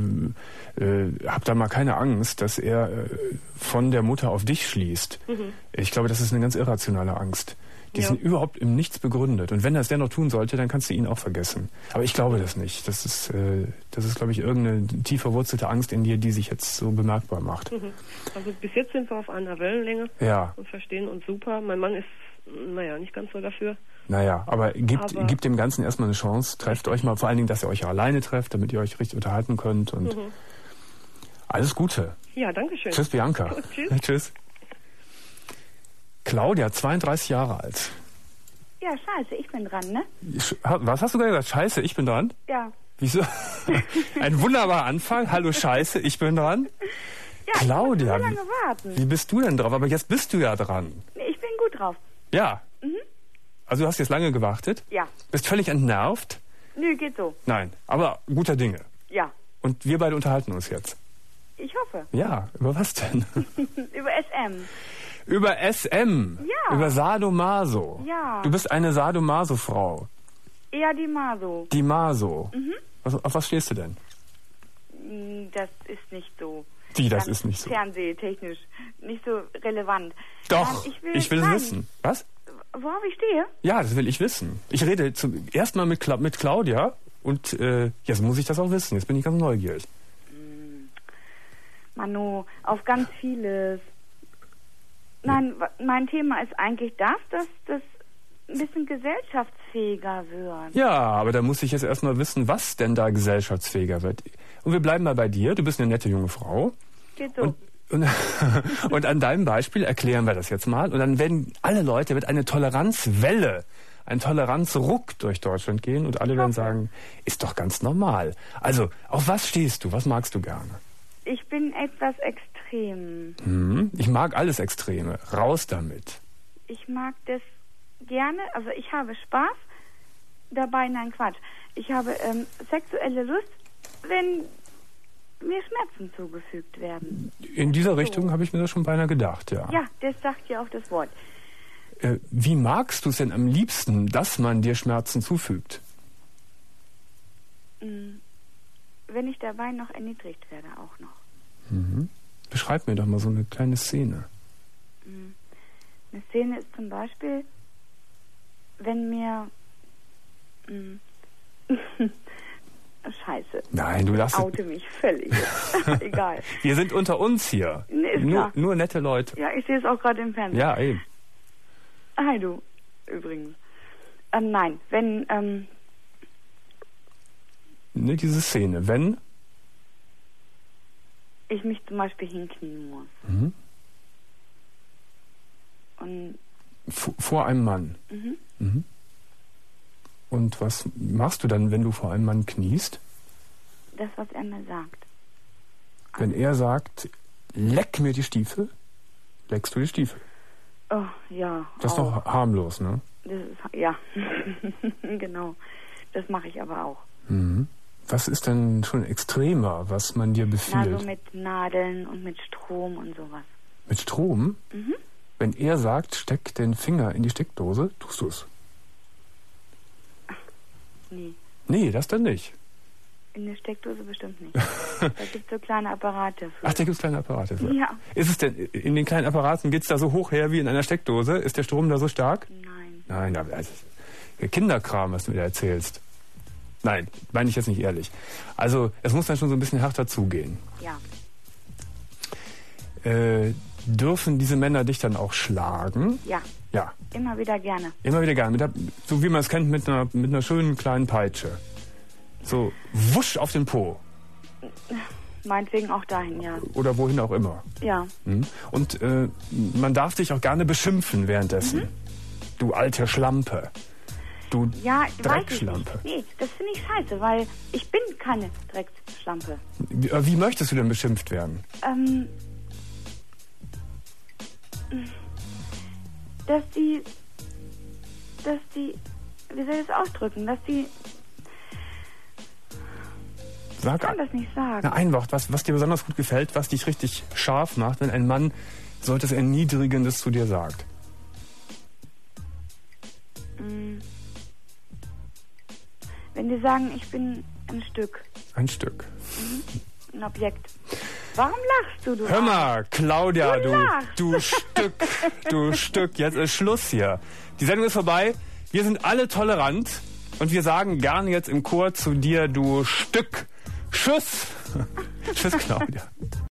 äh, habe da mal keine Angst, dass er äh, von der Mutter auf dich schließt. Mhm. Ich glaube, das ist eine ganz irrationale Angst. Die ja. sind überhaupt im Nichts begründet. Und wenn er es dennoch tun sollte, dann kannst du ihn auch vergessen. Aber ich glaube das nicht. Das ist, äh, das ist, glaube ich, irgendeine tief verwurzelte Angst in dir, die sich jetzt so bemerkbar macht. Mhm. Also bis jetzt sind wir auf einer Wellenlänge ja. und verstehen uns super. Mein Mann ist, naja, nicht ganz so dafür. Naja, aber gebt, aber gebt dem Ganzen erstmal eine Chance. Trefft euch mal, vor allen Dingen, dass ihr euch alleine trefft, damit ihr euch richtig unterhalten könnt. Und mhm. alles Gute. Ja, danke schön. Tschüss, Bianca. Tschüss. Tschüss. Claudia, zweiunddreißig Jahre alt. Ja, scheiße, ich bin dran, ne? Was hast du gerade gesagt? Scheiße, ich bin dran? Ja. Wieso? Ein wunderbarer Anfang. Hallo, Scheiße, ich bin dran. Ja, Claudia, ich muss so lange warten. Wie bist du denn drauf? Aber jetzt bist du ja dran. Ich bin gut drauf. Ja. Mhm. Also du hast jetzt lange gewartet? Ja. Bist völlig entnervt? Nö, geht so. Nein, aber guter Dinge. Ja. Und wir beide unterhalten uns jetzt. Ich hoffe. Ja, über was denn? Über S M. Über S M. Ja. Über Sadomaso. Ja. Du bist eine Sadomaso-Frau. Eher die Maso. Die Maso. Mhm. Was, auf was stehst du denn? Das ist nicht so. Wie, das ganz ist nicht so? Fernsehtechnisch nicht so relevant. Doch, Nein, ich will, ich will es nein. wissen. Was? Worauf ich stehe? Ja, das will ich wissen. Ich rede zum ersten Mal mit, Cla mit Claudia und äh, jetzt muss ich das auch wissen. Jetzt bin ich ganz neugierig. Manu, auf ganz vieles. Nein, wa- mein Thema ist eigentlich das, dass das ein bisschen gesellschaftsfähiger wird. Ja, aber da muss ich jetzt erstmal wissen, was denn da gesellschaftsfähiger wird. Und wir bleiben mal bei dir. Du bist eine nette junge Frau. Geht so. Und, und, und an deinem Beispiel erklären wir das jetzt mal. Und dann werden alle Leute, wird eine Toleranzwelle, ein Toleranzruck durch Deutschland gehen und alle werden sagen, ist doch ganz normal. Also, auf was stehst du? Was magst du gerne? Ich bin etwas extrem. Hm, ich mag alles Extreme. Raus damit. Ich mag das gerne, also ich habe Spaß dabei, nein Quatsch. Ich habe ähm, sexuelle Lust, wenn mir Schmerzen zugefügt werden. In dieser Richtung habe ich mir das schon beinahe gedacht, ja. Ja, das sagt ja auch das Wort. Äh, wie magst du es denn am liebsten, dass man dir Schmerzen zufügt? Mm, Wenn ich dabei noch erniedrigt werde, auch noch. Mhm. Beschreib mir doch mal so eine kleine Szene. Mm. Eine Szene ist zum Beispiel, wenn mir... Mm, Scheiße. Nein, du darfst... Ich oute mich völlig. Egal. Wir sind unter uns hier. Nee, ist nur, klar. nur nette Leute. Ja, ich sehe es auch gerade im Fernsehen. Ja, eben. Hi du, übrigens. Ähm, nein, wenn, ähm, Ne, diese Szene. Wenn... ich mich zum Beispiel hinknien muss. Mhm. Und, v- vor einem Mann. mhm. Mhm. Und was machst du dann, wenn du vor einem Mann kniest? Das, was er mir sagt. Wenn er sagt, leck mir die Stiefel, leckst du die Stiefel. Oh, ja. Das ist auch. doch harmlos, ne? Das ist, ja, genau. Das mache ich aber auch. Mhm. Was ist denn schon extremer, was man dir Na, befiehlt? so mit Nadeln und mit Strom und sowas. Mit Strom? Mhm. Wenn er sagt, steck den Finger in die Steckdose, tust du es. Nee, Nee, das dann nicht. in der Steckdose bestimmt nicht. Da gibt es so kleine Apparate für. Ach, da gibt es kleine Apparate für. Ja. Ist es denn, in den kleinen Apparaten geht es da so hoch her wie in einer Steckdose? Ist der Strom da so stark? Nein. Nein, aber das ist Kinderkram, was du mir da erzählst. Nein, meine ich jetzt nicht ehrlich. Also, es muss dann schon so ein bisschen härter zugehen. Ja. Äh, dürfen diese Männer dich dann auch schlagen? Ja. Ja, Immer wieder gerne. immer wieder gerne. Mit der, so wie man es kennt, mit einer, mit einer schönen kleinen Peitsche. So wusch auf den Po. Meinetwegen auch dahin, ja. Oder wohin auch immer. Ja. Hm? Und äh, man darf dich auch gerne beschimpfen währenddessen. Mhm. Du alte Schlampe. Du Ja, weiß ich Dreckschlampe. nicht. Nee, das finde ich scheiße, weil ich bin keine Drecksschlampe. Wie, äh, wie möchtest du denn beschimpft werden? Ähm, dass die, dass die, wie soll ich das ausdrücken, dass die, Sag ich kann das nicht sagen. Na, ein Wort, was, was dir besonders gut gefällt, was dich richtig scharf macht, wenn ein Mann so etwas Erniedrigendes zu dir sagt. Mm. Wenn die sagen, ich bin ein Stück, Ein Stück. ein Objekt. Warum lachst du, du? Hör mal, Claudia, Du du, lachst. du Stück, du Stück, jetzt ist Schluss hier. Die Sendung ist vorbei, wir sind alle tolerant und wir sagen gerne jetzt im Chor zu dir, du Stück. Tschüss. Tschüss, Claudia.